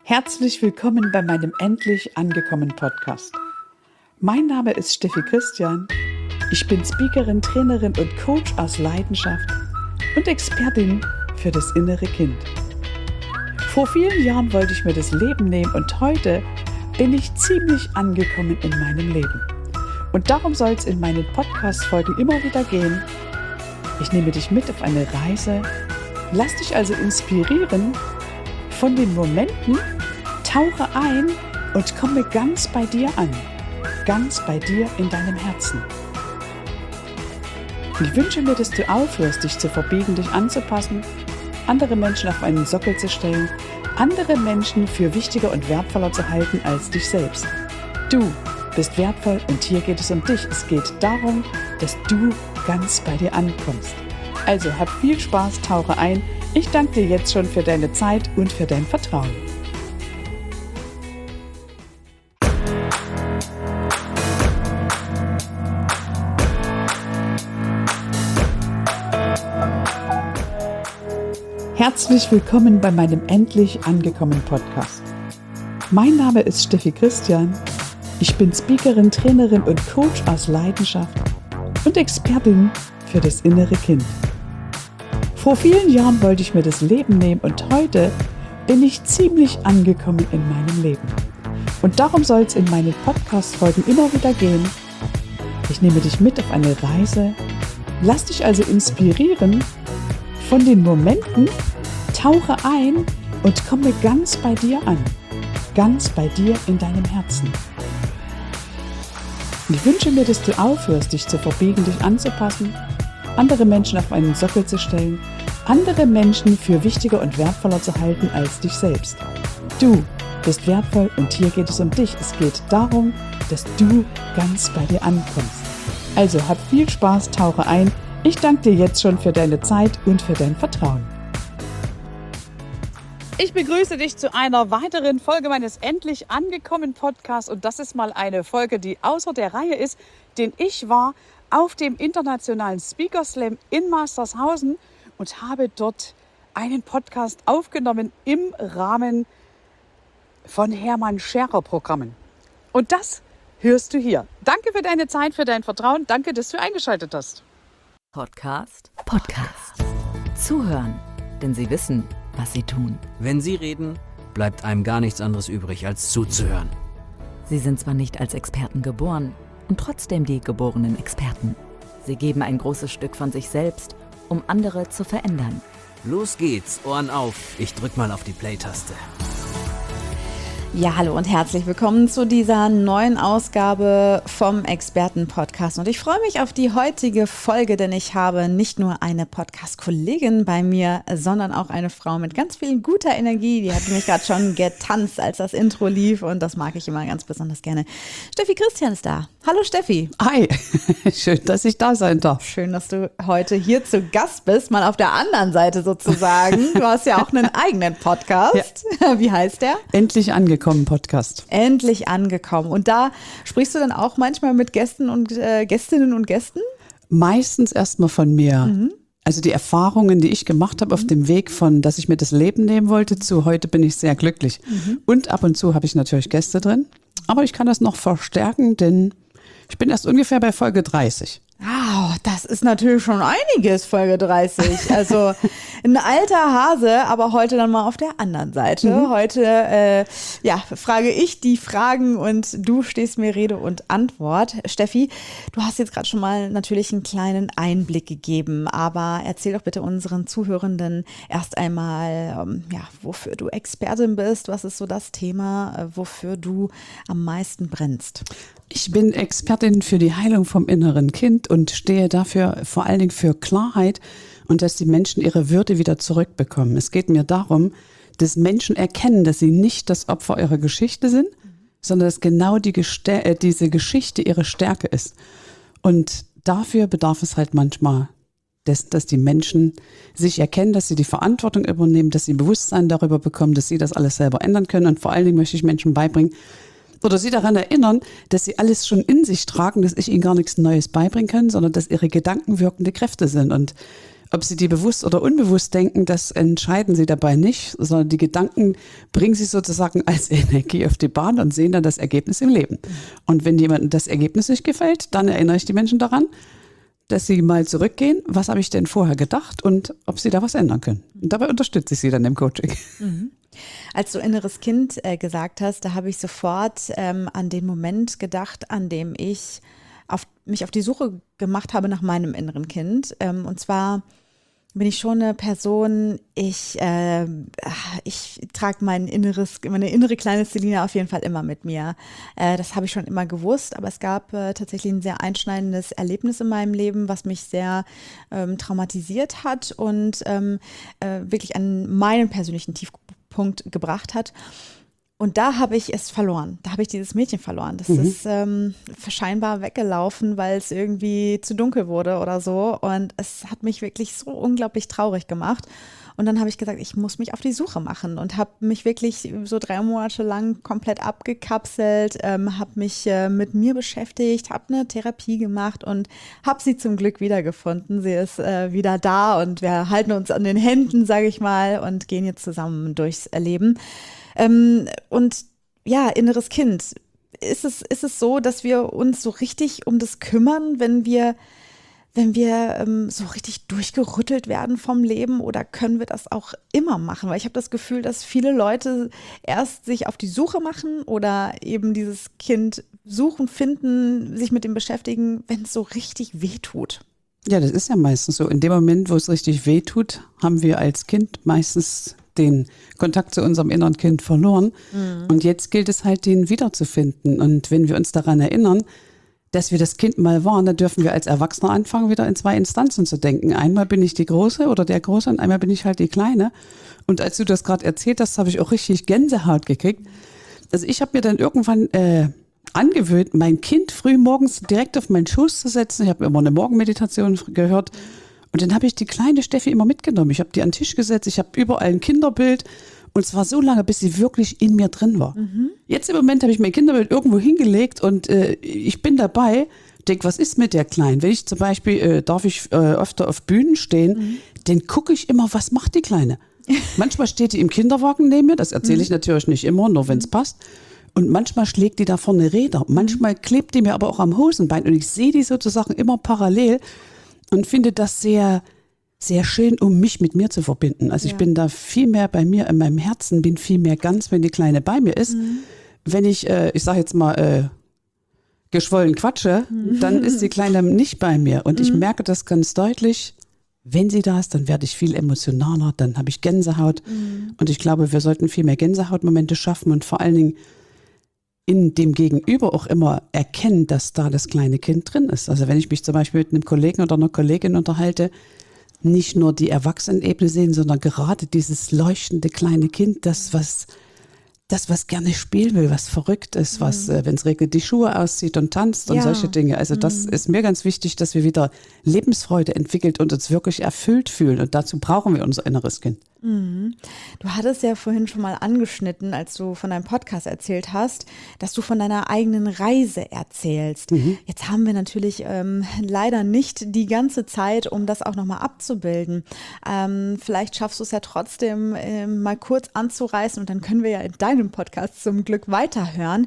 Herzlich willkommen bei meinem Endlich angekommen Podcast. Mein Name ist Steffi Christian. Ich bin Speakerin, Trainerin und Coach aus Leidenschaft und Expertin für das innere Kind. Vor vielen Jahren wollte ich mir das Leben nehmen und heute bin ich ziemlich angekommen in meinem Leben. Und darum soll es in meinen Podcast-Folgen immer wieder gehen. Ich nehme dich mit auf eine Reise, lass dich also inspirieren von den Momenten, tauche ein und komme ganz bei dir an, ganz bei dir in deinem Herzen. Ich wünsche mir, dass du aufhörst, dich zu verbiegen, dich anzupassen, andere Menschen auf einen Sockel zu stellen, andere Menschen für wichtiger und wertvoller zu halten als dich selbst. Du bist wertvoll und hier geht es um dich. Es geht darum, dass du ganz bei dir ankommst. Also hab viel Spaß, tauche ein. Ich danke dir jetzt schon für deine Zeit und für dein Vertrauen. Herzlich willkommen bei meinem Endlich angekommen Podcast. Mein Name ist Steffi Christian. Ich bin Speakerin, Trainerin und Coach aus Leidenschaft und Expertin für das innere Kind. Vor vielen Jahren wollte ich mir das Leben nehmen und heute bin ich ziemlich angekommen in meinem Leben. Und darum soll es in meinen Podcast-Folgen immer wieder gehen. Ich nehme dich mit auf eine Reise, lass dich also inspirieren von den Momenten, tauche ein und komme ganz bei dir an, ganz bei dir in deinem Herzen. Ich wünsche mir, dass du aufhörst, dich zu verbiegen, dich anzupassen, andere Menschen auf einen Sockel zu stellen, andere Menschen für wichtiger und wertvoller zu halten als dich selbst. Du bist wertvoll und hier geht es um dich. Es geht darum, dass du ganz bei dir ankommst. Also hab viel Spaß, tauche ein. Ich danke dir jetzt schon für deine Zeit und für dein Vertrauen. Ich begrüße dich zu einer weiteren Folge meines Endlich angekommen Podcasts und das ist mal eine Folge, die außer der Reihe ist, denn ich war auf dem internationalen Speaker Slam in Mastershausen und habe dort einen Podcast aufgenommen im Rahmen von Hermann Scherer Programmen. Und das hörst du hier. Danke für deine Zeit, für dein Vertrauen. Danke, dass du eingeschaltet hast. Podcast. Zuhören, denn sie wissen, was sie tun. Wenn sie reden, bleibt einem gar nichts anderes übrig, als zuzuhören. Sie sind zwar nicht als Experten geboren und trotzdem die geborenen Experten. Sie geben ein großes Stück von sich selbst, um andere zu verändern. Los geht's, Ohren auf. Ich drück mal auf die Play-Taste. Ja, hallo und herzlich willkommen zu dieser neuen Ausgabe vom Experten-Podcast. Und ich freue mich auf die heutige Folge, denn ich habe nicht nur eine Podcast-Kollegin bei mir, sondern auch eine Frau mit ganz viel guter Energie. Die hat nämlich gerade schon getanzt, als das Intro lief und das mag ich immer ganz besonders gerne. Steffi Christian ist da. Hallo Steffi. Hi, schön, dass ich da sein darf. Schön, dass du heute hier zu Gast bist, mal auf der anderen Seite sozusagen. Du hast ja auch einen eigenen Podcast. Ja. Wie heißt der? Endlich angekommen Podcast. Endlich angekommen. Und da sprichst du dann auch manchmal mit Gästen und Gästinnen und Gästen? Meistens erstmal von mir. Mhm. Also die Erfahrungen, die ich gemacht habe auf dem Weg von, dass ich mir das Leben nehmen wollte, zu heute bin ich sehr glücklich. Mhm. Und ab und zu habe ich natürlich Gäste drin. Aber ich kann das noch verstärken, denn ich bin erst ungefähr bei Folge 30. Wow, das ist natürlich schon einiges, Folge 30. Also ein alter Hase, aber heute dann mal auf der anderen Seite. Mhm. Heute frage ich die Fragen und du stehst mir Rede und Antwort. Steffi, du hast jetzt gerade schon mal natürlich einen kleinen Einblick gegeben, aber erzähl doch bitte unseren Zuhörenden erst einmal, wofür du Expertin bist, was ist so das Thema, wofür du am meisten brennst. Ich bin Expertin für die Heilung vom inneren Kind und stehe dafür vor allen Dingen für Klarheit und dass die Menschen ihre Würde wieder zurückbekommen. Es geht mir darum, dass Menschen erkennen, dass sie nicht das Opfer ihrer Geschichte sind, sondern dass genau diese Geschichte ihre Stärke ist. Und dafür bedarf es halt manchmal, dass die Menschen sich erkennen, dass sie die Verantwortung übernehmen, dass sie Bewusstsein darüber bekommen, dass sie das alles selber ändern können. Und vor allen Dingen möchte ich Menschen beibringen, oder sie daran erinnern, dass sie alles schon in sich tragen, dass ich ihnen gar nichts Neues beibringen kann, sondern dass ihre Gedanken wirkende Kräfte sind. Und Ob Sie die bewusst oder unbewusst denken, das entscheiden Sie dabei nicht, sondern die Gedanken bringen Sie sozusagen als Energie auf die Bahn und sehen dann das Ergebnis im Leben. Und wenn jemandem das Ergebnis nicht gefällt, dann erinnere ich die Menschen daran, dass sie mal zurückgehen, was habe ich denn vorher gedacht und ob sie da was ändern können. Und dabei unterstütze ich sie dann im Coaching. Mhm. Als du inneres Kind gesagt hast, da habe ich sofort an den Moment gedacht, an dem ich mich auf die Suche gemacht habe nach meinem inneren Kind. Und zwar bin ich schon eine Person, ich trage meine innere kleine Selina auf jeden Fall immer mit mir. Das habe ich schon immer gewusst, aber es gab tatsächlich ein sehr einschneidendes Erlebnis in meinem Leben, was mich sehr traumatisiert hat und wirklich an meinen persönlichen Tiefpunkt gebracht hat. Und da habe ich es verloren. Da habe ich dieses Mädchen verloren. Das ist scheinbar weggelaufen, weil es irgendwie zu dunkel wurde oder so. Und es hat mich wirklich so unglaublich traurig gemacht. Und dann habe ich gesagt, ich muss mich auf die Suche machen und habe mich wirklich so 3 Monate lang komplett abgekapselt, habe mich mit mir beschäftigt, habe eine Therapie gemacht und habe sie zum Glück wiedergefunden. Sie ist wieder da und wir halten uns an den Händen, sage ich mal, und gehen jetzt zusammen durchs Leben. Und ja, inneres Kind. Ist es so, dass wir uns so richtig um das kümmern, wenn wir so richtig durchgerüttelt werden vom Leben, oder können wir das auch immer machen? Weil ich habe das Gefühl, dass viele Leute erst sich auf die Suche machen oder eben dieses Kind suchen, finden, sich mit dem beschäftigen, wenn es so richtig wehtut. Ja, das ist ja meistens so. In dem Moment, wo es richtig wehtut, haben wir als Kind meistens den Kontakt zu unserem inneren Kind verloren. Und jetzt gilt es halt, den wiederzufinden. Und wenn wir uns daran erinnern, dass wir das Kind mal waren, dann dürfen wir als Erwachsener anfangen, wieder in 2 Instanzen zu denken. Einmal bin ich die Große oder der Große und einmal bin ich halt die Kleine. Und als du das gerade erzählt hast, habe ich auch richtig Gänsehaut gekriegt. Also ich habe mir dann irgendwann angewöhnt, mein Kind früh morgens direkt auf meinen Schoß zu setzen. Ich habe immer eine Morgenmeditation gehört. Und dann habe ich die kleine Steffi immer mitgenommen. Ich habe die an den Tisch gesetzt, ich habe überall ein Kinderbild. Und zwar so lange, bis sie wirklich in mir drin war. Jetzt im Moment habe ich mein Kinderbild irgendwo hingelegt und ich bin dabei, denke, was ist mit der Kleinen? Wenn ich zum Beispiel, darf ich öfter auf Bühnen stehen, dann gucke ich immer, was macht die Kleine? Manchmal steht die im Kinderwagen neben mir, das erzähle ich natürlich nicht immer, nur wenn es passt. Und manchmal schlägt die da vorne Räder. Manchmal klebt die mir aber auch am Hosenbein und ich sehe die sozusagen immer parallel. Und finde das sehr, sehr schön, um mich mit mir zu verbinden. Also ich bin da viel mehr bei mir in meinem Herzen, bin viel mehr ganz, wenn die Kleine bei mir ist. Wenn ich sage jetzt mal, geschwollen quatsche, dann ist die Kleine nicht bei mir. Und ich merke das ganz deutlich, wenn sie da ist, dann werde ich viel emotionaler, dann habe ich Gänsehaut. Und ich glaube, wir sollten viel mehr Gänsehautmomente schaffen und vor allen Dingen in dem Gegenüber auch immer erkennen, dass da das kleine Kind drin ist. Also wenn ich mich zum Beispiel mit einem Kollegen oder einer Kollegin unterhalte, nicht nur die Erwachsenenebene sehen, sondern gerade dieses leuchtende kleine Kind, das was gerne spielen will, was verrückt ist, was, wenn es regnet, die Schuhe auszieht und tanzt und solche Dinge. Also das ist mir ganz wichtig, dass wir wieder Lebensfreude entwickelt und uns wirklich erfüllt fühlen. Und dazu brauchen wir unser inneres Kind. Du hattest ja vorhin schon mal angeschnitten, als du von deinem Podcast erzählt hast, dass du von deiner eigenen Reise erzählst. Jetzt haben wir natürlich leider nicht die ganze Zeit, um das auch nochmal abzubilden. Vielleicht schaffst du es ja trotzdem mal kurz anzureißen und dann können wir ja in deinem Podcast zum Glück weiterhören,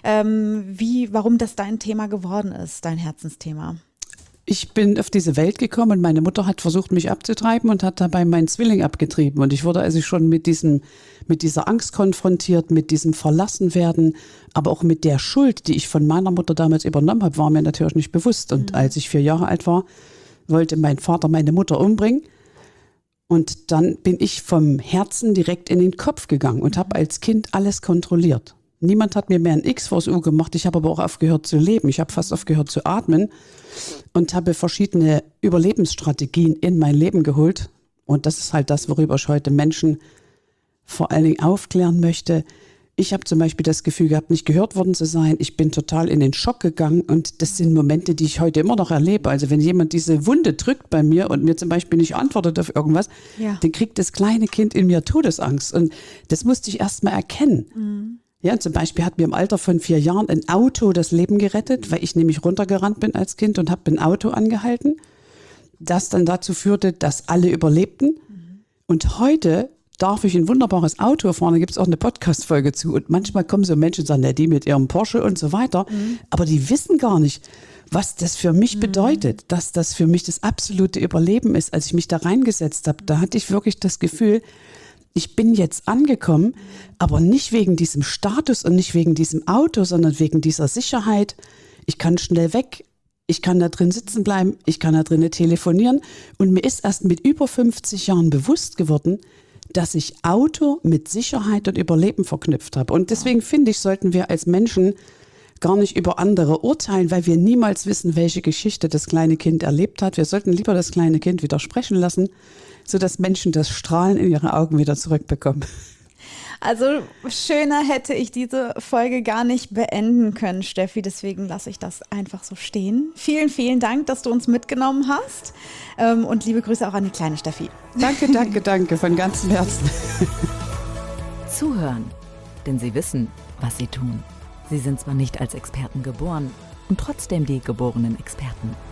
warum das dein Thema geworden ist, dein Herzensthema. Ich bin auf diese Welt gekommen und meine Mutter hat versucht, mich abzutreiben und hat dabei meinen Zwilling abgetrieben. Und ich wurde also schon mit dieser Angst konfrontiert, mit diesem Verlassenwerden, aber auch mit der Schuld, die ich von meiner Mutter damals übernommen habe, war mir natürlich nicht bewusst. Und als ich 4 Jahre alt war, wollte mein Vater meine Mutter umbringen. Und dann bin ich vom Herzen direkt in den Kopf gegangen und habe als Kind alles kontrolliert. Niemand hat mir mehr ein X vors U gemacht. Ich habe aber auch aufgehört zu leben. Ich habe fast aufgehört zu atmen und habe verschiedene Überlebensstrategien in mein Leben geholt. Und das ist halt das, worüber ich heute Menschen vor allen Dingen aufklären möchte. Ich habe zum Beispiel das Gefühl gehabt, nicht gehört worden zu sein. Ich bin total in den Schock gegangen und das sind Momente, die ich heute immer noch erlebe. Also wenn jemand diese Wunde drückt bei mir und mir zum Beispiel nicht antwortet auf irgendwas, dann kriegt das kleine Kind in mir Todesangst. Und das musste ich erst mal erkennen. Ja, zum Beispiel hat mir im Alter von 4 Jahren ein Auto das Leben gerettet, weil ich nämlich runtergerannt bin als Kind und habe ein Auto angehalten. das dann dazu führte, dass alle überlebten. Und heute darf ich ein wunderbares Auto fahren, da gibt es auch eine Podcast-Folge zu. Und manchmal kommen so Menschen und sagen, ja, die mit ihrem Porsche und so weiter. Aber die wissen gar nicht, was das für mich bedeutet, dass das für mich das absolute Überleben ist. Als ich mich da reingesetzt habe, da hatte ich wirklich das Gefühl, ich bin jetzt angekommen, aber nicht wegen diesem Status und nicht wegen diesem Auto, sondern wegen dieser Sicherheit. Ich kann schnell weg, ich kann da drin sitzen bleiben, ich kann da drinnen telefonieren. Und mir ist erst mit über 50 Jahren bewusst geworden, dass ich Auto mit Sicherheit und Überleben verknüpft habe. Und deswegen finde ich, sollten wir als Menschen gar nicht über andere urteilen, weil wir niemals wissen, welche Geschichte das kleine Kind erlebt hat. Wir sollten lieber das kleine Kind wieder sprechen lassen, sodass Menschen das Strahlen in ihre Augen wieder zurückbekommen. Also schöner hätte ich diese Folge gar nicht beenden können, Steffi. Deswegen lasse ich das einfach so stehen. Vielen, vielen Dank, dass du uns mitgenommen hast. Und liebe Grüße auch an die kleine Steffi. Danke von ganzem Herzen. Zuhören, denn sie wissen, was sie tun. Sie sind zwar nicht als Experten geboren und trotzdem die geborenen Experten.